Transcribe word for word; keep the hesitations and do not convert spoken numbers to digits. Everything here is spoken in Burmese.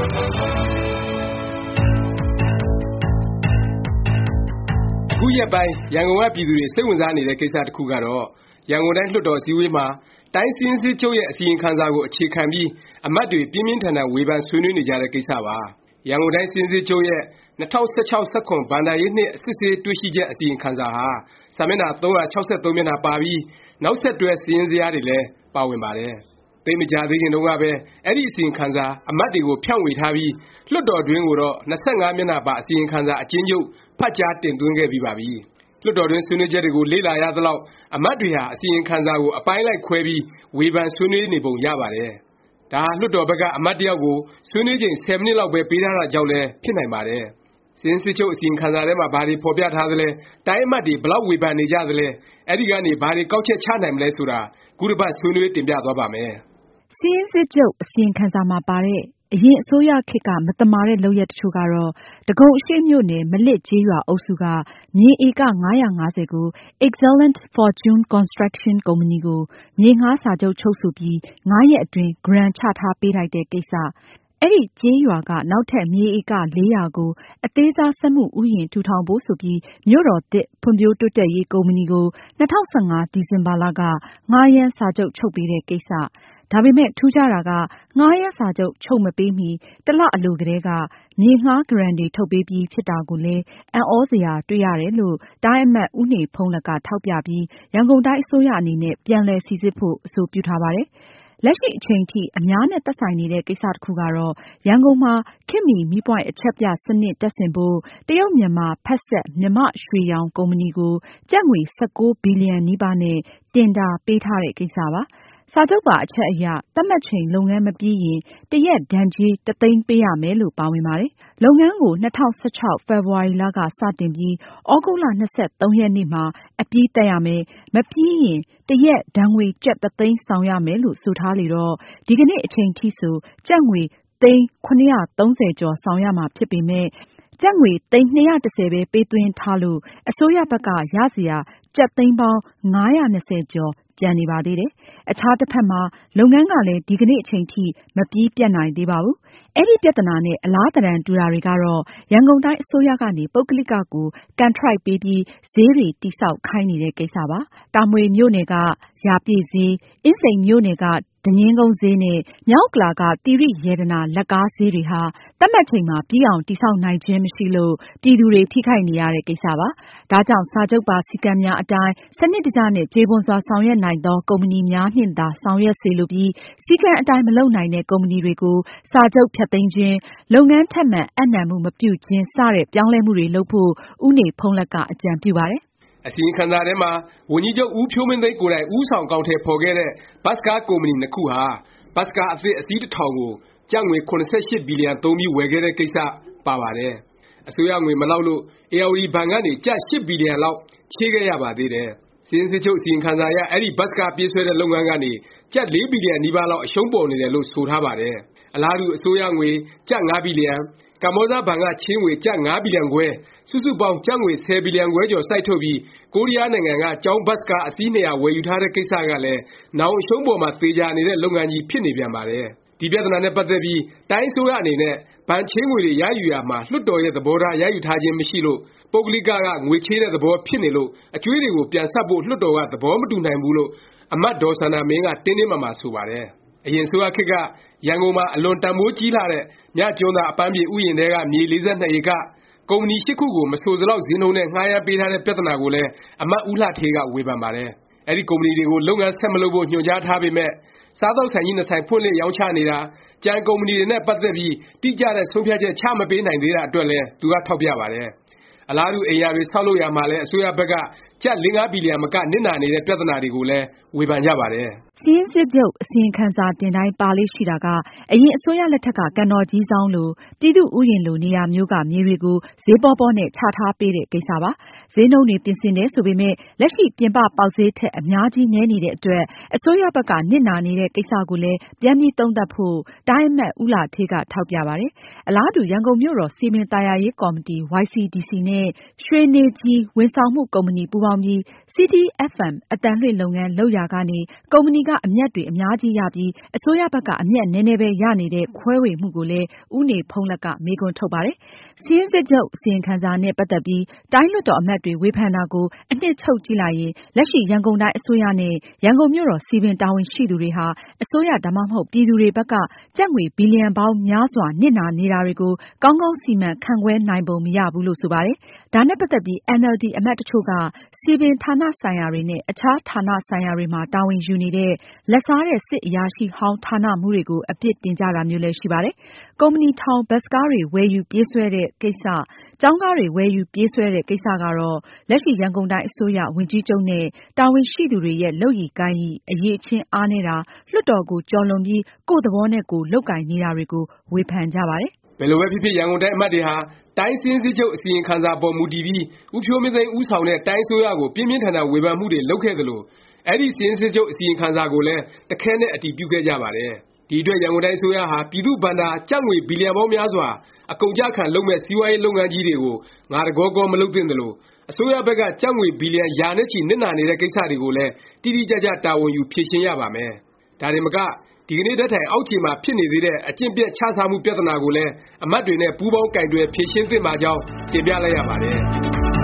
အခုရက်ပိုင်းရန်ကုန်ကပြည်သူတွေစိတ်ဝင်စားနေတဲ့ကိစ္စတစ်ခုကတော့ရန်ကုန်တိုင်းလွှတ်တော်အစည်းအဝေးမှာတိုင်းစာရင်းစစ်ချုပ်ရဲ့အစီရင်ခံစာကိုအခြေခံပြီးအမတ်တွေပြင်းပြင်းထန်ထန်ဝေဖန်ဆွေးနွေးနေကြတဲ့ကိစ္စပါ။ရန်ကုန်တိုင်းစာရင်းစစ်ချုပ်ရဲ့၂၀၁၆ ၁၇ ဘဏ္ဍာရေးနှစ်စစ်ဆေးတွေ့ရှိချက်အစီရင်ခံစာဟာစာမျက်နှာသုံးရာ၆၃မျက်နှာပါပြီးနောက်ဆက်တွဲစာရင်းဇယားတွေလည်းပါဝင်ပါတယ်။သိပ်မကြာသေးခင်တုန်းကပဲအဲဒီအစီရင်ခံစာအမတ်တွေကိုဖြန့်ဝေထားပြီးလွှတ်တော်တွင်းကိုတော့၂၅မျက်နှာပါအစီရင်ခံစာအကျဉ်းချုပ်ဖတ်ကြားတင်သွင်းခဲ့ပြီးပါပြီ။လွှတ်တော်တွင်းဆွေးနွေးချက်တွေကိုလေ့လာရသလောက်အမတ်တွေဟာအစီရင်ခံစာကိုအပိုင်းလိုက်ခွဲပြီးဝေဖန်ဆွေးနွေးနေပုံရပါတယ်။ဒါဟာလွှတ်တော်ဘက်ကအမတ်တစ်ယောက်ကိုဆွေးနွေးချိန်ဆယ်မိနစ်လောက်ပဲပေးထားတာကြောင့်လည်းဖြစ်နိုင်ပါတယ်။စာရင်းစစ်ချုပ်အစီရင်ခံစာထဲမှာဘာတွေဖော်ပြထားသလဲ၊တိုင်းအမတ်တွေဘယ်လောက်ဝေဖန်နေကြသလဲ၊အဲဒီကနေဘာတွေကောက်ချက်ချနိုင်မလဲဆိုတာခုတစ်ပတ်ဆွေးနွေးတင်ပြသွားပါ့မယ်။စာရင်းစစ်ချုပ်အစီရင်ခံစာမှာပါတဲ့အရင်အစိုးရခေတ်ကမသမာတဲ့လုပ်ရပ်တချို့ကတော့ ဒဂုံအရှေ့မြို့နယ်မလစ်ကျေးရွာအုပ်စုကမြေဧက၅ရာ၅ဆယ်ကို Excellent Fortune Construction ကုမ္ပဏီကိုမြေငှားစာချုပ်ချုပ်ဆိုပြီးငါးရက်အတွင်းဂရန်ချထားပေးလိုက်တဲ့ကိစ္စ၊အဲဒီကျေးရွာကနောက်ထပ်မြေဧကလေးရာကိုအသေးစားစက်မှုဥယျာဉ်ထူထောင်ဖို့ဆိုပြီးမြို့တော်သစ်ဖွံ့ဖြိုးတိုးတက်ရေးကုမ္ပဏီကို၂၀၁၅ဒီဇင်ဘာလကငှားရမ်းစာချုပ်ချုပ်ပေးတဲ့ကိစ္စ၊ဒါပေမယ့်ထူးခြားတာကငှားရမ်းစာချုပ်ချုပ်မပေးမီတစ်လအလိုကတည်းကမြေငှားဂရန်တွေထုတ်ပေးပြီးဖြစ်တာကိုလည်းအံ့သြစရာတွေ့ရတယ်လို့တိုင်းအမတ်ဦးနေဖုန်းလတ်ကထောက်ပြပြီးရန်ကုန်တိုင်းအစိုးရအနေနဲ့ပြန်လည်စိစစ်ဖို့အဆိုပြုထားပါတယ်။လက်ရှိအချိန်ထိအများနဲ့သက်ဆိုင်နေတဲ့ကိစ္စတစ်ခုကတော့ရန်ကုန်မှာခေတ်မီမီးပွိုင့်အချက်ပြစနစ်တပ်ဆင်ဖို့တရုတ်မြန်မာဖက်စပ်မြန်မာ့ရွှေရောင်ကုမ္ပဏီကိုကျပ်ငွေ၁၉ဘီလီယံနီးပါးနဲ့တင်ဒါပေးထားတဲ့ကိစ္စပါ။စာချုပ်ပါအချက်အရသတ်မှတ်ချိန်လုပ်ငန်းမပြီးရင်တစ်ရက်ဒဏ်ကြေးတစ်သိန်းပေးရမယ်လို့ပါဝင်ပါတယ်။လုပ်ငန်းကို၂၀၁၆ဖေဖေါ်ဝါရီလကစတင်ပြီးသြဂုတ်လ၂၃ရက်နေ့မှာအပြီးသတ်ရမယ်။မပြီးရင်တစ်ရက်ဒဏ်ငွေကျပ်တစ်သိန်းဆောင်ရမယ်လို့ဆိုထားလေတော့ဒီကနေ့အချိန်ထိဆိုကျပ်ငွေသိန်း၇၃၀ကျော်ဆောင်ရမှာဖြစ်ပေမယ့်ကျပ်ငွေသိန်း၂၁၀ပဲပေးသွင်းထားလို့အစိုးရဘက်ကရစရာကျပ်သိန်းပေါင်း၅၂၀ကျော်ကျန်နေပါသေးတယ်။အခြားတစ်ဖက်မှာလုပ်ငန်းကလည်းဒီကနေ့အချိန်ထိမပြီးပြတ်နိုင်သေးပါဘူး။အဲဒီပြဿနာနဲ့အလားသဏ္ဍာန်တူတာတွေကတော့ရန်ကုန်တိုင်းအစိုးရကနေပုဂ္ဂလိကကိုကန်ထရိုက်ပေးပြီးဈေးတွေတည်ဆောက်ခိုင်းနေတဲ့ကိစ္စပါ။တာမွေမြို့နယ်ကရာပြည့်ဈေး၊အင်းစိန်မြို့နယ်ကဒညင်းကုန်းဈေးနဲ့မြောက်ဥက္ကလာကသီရိရတနာလက်ကားဈေးတွေဟာသတ်မှတ်ချိန်မှာပြီးအောင်တည်ဆောက်နိုင်ခြင်းမရှိလို့ပြည်သူတွေထိခိုက်နေရတဲ့ကိစ္စပါ။ဒါကြောင့်စာချုပ်ပါစည်းကမ်းများအတိုင်းစနစ်တကျနဲ့ကျေပွန်စွာဆောင်ရွက်နိုင်သောကုမ္ပဏီများနှင့်သာဆောင်ရွက်စေလိုပြီးစည်းကမ်းအတိုင်းမလုပ်နိုင်တဲ့ကုမ္ပဏီတွေကိုစာချုပ်ဖျက်သိမ်းခြင်း၊လုပ်ငန်းထပ်မံအပ်နှံမှုမပြုခြင်းစတဲ့ပြောင်းလဲမှုတွေလုပ်ဖို့ဦးနေဖုန်းလတ်ကအကြံပြုပါတယ်။အစီရင်ခံစာထဲမှာဝန်ကြီးချုပ်ဦးဖြိုးမင်းသိန်းကိုယ်တိုင်ဦးဆောင်အကောင်အထည်ဖော်ခဲ့တဲ့ဘတ်စ်ကားကုမ္ပဏီနှစ်ခုဟာဘတ်စ်ကားအသစ်အစီးတစ်ထောင်ကိုကျပ်ငွေ၇၈ဘီလီယံသုံးပြီးဝယ်ခဲ့တဲ့ကိစ္စပါပါတယ်။အစိုးရငွေမလောက်လို့ဧရာဝတီဘဏ်ကနေကျပ်၈ဘီလီယံလောက်ချေးခဲ့ရပါသေးတယ်။စာရင်းစစ်ချုပ်အစီရင်ခံစာအရအဲဒီဘတ်စ်ကားပြေးဆွဲတဲ့လုပ်ငန်းကနေကျပ်၄ဘီလီယံနီးပါးလောက်အရှုံးပေါ်နေတယ်လို့ဆိုထားပါတယ်။အလားတူအစိုးရငွေကျပ်၅ဘီလီယံ၊ကမ္ဘောဇဘဏ်ကချေးငွေကျပ်၅ဘီလီယံခွဲစုစုပေါင်းကျပ်ငွေ၁၀ဘီလီယံခွဲကျော်စိုက်ထုတ်ပြီးကိုရီးယားနိုင်ငံကကျောင်းဘတ်စ်ကားအစီး၂ရာဝယ်ယူထားတဲ့ကိစ္စကလည်းနောင်အရှုံးပေါ်မှာသေချာနေတဲ့လုပ်ငန်းကြီးဖြစ်နေပြန်ပါတယ်။ဒီပြဿနာနဲ့ပတ်သက်ပြီးတိုင်းအစိုးရအနေနဲ့ဘဏ်ချေးငွေတွေရယူရာမှာလွှတ်တော်ရဲ့သဘောထားရယူထားခြင်းမရှိလို့ပုဂ္ဂလိကကငွေချေးတဲ့သဘောဖြစ်နေလို့အကြွေးတွေကိုပြန်ဆပ်ဖို့လွှတ်တော်ကသဘောမတူနိုင်ဘူးလို့အမတ်ဒေါ်စန္ဒာမင်းကတင်းတင်းမာမာဆိုပါတယ်။အရင်အစိုးရခေတ်ကရန်ကုန်မှာအလွန်တန်ဖိုးကြီးလှတဲ့မြကျွန်းသာအပန်းဖြေဥယျာဉ်ထဲကမြေ၄၂ဧကကုမ္ပဏီ၈ခုကိုမဆိုစလောက်ဈေးနှုန်းနဲ့ငှားရမ်းပေးထားတဲ့ပြဿနာကိုလည်းအမတ်ဦးလှဌေးကဝေဖန်ပါတယ်။အဲဒီကုမ္ပဏီတွေကိုလုပ်ငန်းဆက်မလုပ်ဖို့ညွှန်ကြားထားပေမယ့်စားသောက်ဆိုင်ကြီးနှစ်ဆိုင်ဖွင့်လှစ်ရောင်းချနေတာကြံကုမ္ပဏီတွေနဲ့ပတ်သက်ပြီးတိကျတဲ့ဆုံးဖြတ်ချက်ချမပေးနိုင်သေးတာအတွက်လည်းသူကထောက်ပြပါတယ်။အလားတူအိမ်ယာတွေဆောက်လုပ်ရာမှာလည်းအစိုးရဘက်ကကျပ်၄-၅ဘီလီယံမကနစ်နာနေတဲ့ပြဿနာတွေကိုလည်းဝေဖန်ကြပါတယ်။စာရင်းစစ်ချုပ်အစီရင်ခံစာတင်တိုင်းပါလေ့ရှိတာကအရင်အစိုးရလက်ထက်ကကန်တော်ကြီးစောင်းလိုပြည်သူ့ဥယျာဉ်လိုနေရာမျိုးကမြေတွေကိုဈေးပေါပေါနဲ့ချထားပေးတဲ့ကိစ္စပါ။ဈေးနှုန်းတွေပြင်ဆင်တယ်ဆိုပေမယ့်လက်ရှိပြင်ပပေါက်ဈေးထက်အများကြီးနည်းနေတဲ့အတွက်အစိုးရဘက်ကနစ်နာနေတဲ့ကိစ္စကိုလည်းပြန်ပြီးသုံးသပ်ဖို့တိုင်းအမတ်ဦးလှဌေးကထောက်ပြပါတယ်။အလားတူရန်ကုန်မြို့တော်စည်ပင်သာယာရေးကော်မတီ ဝိုင်စီဒီစီ နဲ့ရွှေနေကြည်ဝန်ဆောင်မှုကုမ္ပဏီပူးပေါင်းပြီးစီတီ အက်ဖ်အမ် အသံလွှင့်လုပ်ငန်းလုပ်ရာကနေ ကုမ္ပဏီကအမြတ်တွေအများကြီးရပြီး အစိုးရဘက်ကအမြတ်နည်းနည်းပဲရနေတဲ့ ခွဲဝေမှုကိုလည်း ဦးနေဖုန်းလတ်က မေးခွန်းထုတ်ပါတယ်။ စာရင်းစစ်ချုပ် အစီရင်ခံစာနဲ့ ပတ်သက်ပြီး တိုင်းလွှတ်တော်အမတ်တွေ ဝေဖန်တာကို အနှစ်ချုပ်ကြည့်လိုက်ရင် လက်ရှိ ရန်ကုန်တိုင်းအစိုးရနဲ့ ရန်ကုန်မြို့တော် စည်ပင်တာဝန်ရှိသူတွေဟာ အစိုးရ ဒါမှမဟုတ် ပြည်သူတွေဘက်က ကျပ်ငွေ ဘီလျံပေါင်းများစွာ နစ်နာနေတာတွေကို ကောင်းကောင်း စီမံခန့်ခွဲနိုင်ပုံ မရဘူးလို့ ဆိုပါတယ်။ ဒါနဲ့ ပတ်သက်ပြီး အင်န်အယ်လ်ဒီ အမတ်တချို့က စည်ပင်ဌာနဆိုင်ရာတွေနဲ့ အခြားဌာနဆိုင်ရာတွေမှာ တာဝန်ယူနေတဲ့ လာဘ်စားတဲ့ စစ်အရာရှိဟောင်း ဌာနမှူးတွေကို အပြစ်တင်ကြတာမျိုးလည်း ရှိပါတယ်။ ကုမ္ပဏီထောင် ဘတ်စ်ကားတွေ ဝယ်ယူပြေးဆွဲတဲ့ကိစ္စ၊ ကျောင်းကားတွေ ဝယ်ယူပြေးဆွဲတဲ့ ကိစ္စကတော့ လက်ရှိ ရန်ကုန်တိုင်း အစိုးရ ဝန်ကြီးချုပ်နဲ့ တာဝန်ရှိသူတွေရဲ့ လုပ်ရည်ကိုင်ရည် အရည်အချင်း အားနည်းတာ၊ လွှတ်တော်ကို ကျော်လွန်ပြီး ကိုယ့်သဘောနဲ့ကိုယ် လုပ်ကိုင်နေတာတွေကို ဝေဖန်ကြပါတယ်။ ဘယ်လိုပဲဖြစ်ဖြစ် ရန်ကုန်တိုင်း အမတ်တွေဟာ တိုင်းစာရင်းစစ်ချုပ် အစီရင်ခံစာအပေါ် မူတည်ပြီး ဦးဖြိုးမင်းသိန်း ဦးဆောင်တဲ့ တိုင်းအစိုးရကို ပြင်းပြင်းထန်ထန် ဝေဖန်မှုတွေ လုပ်ခဲ့သလို၊ အဲဒီ စာရင်းစစ်ချုပ် အစီရင်ခံစာကိုလည်း တခဲနက် အတည်ပြုခဲ့ကြပါတယ်။ ဒီအတွက် ရန်ကုန်တိုင်း အစိုးရဟာ ပြည်သူ့ဘဏ္ဍာ ကျပ်ငွေ ဘီလျံပေါင်းများစွာ အကုန်အကျခံ လုပ်မယ့် စီးပွားရေး လုပ်ငန်းကြီးတွေကို ငါတကောကော မလုပ်သင့်သလို၊ အစိုးရဘက်က ကျပ်ငွေ ဘီလျံ ရာနဲ့ချီ နစ်နာနေတဲ့ ကိစ္စတွေကိုလည်း တိတိကျကျ တာဝန်ယူ ဖြေရှင်းရပါမယ်။ ဒါတင်မက ဒီကနေ့ထက်တိုင် အောက်ခြေမှာ ဖြစ်နေသေးတဲ့ အကျင့်ပျက် ခြစားမှု ပြသနာကိုလည်း အမတ်တွေနဲ့ ပူးပေါင်း ကိုင်တွယ် ဖြေရှင်းသင့်ပါကြောင်း တင်ပြလိုက်ရပါတယ်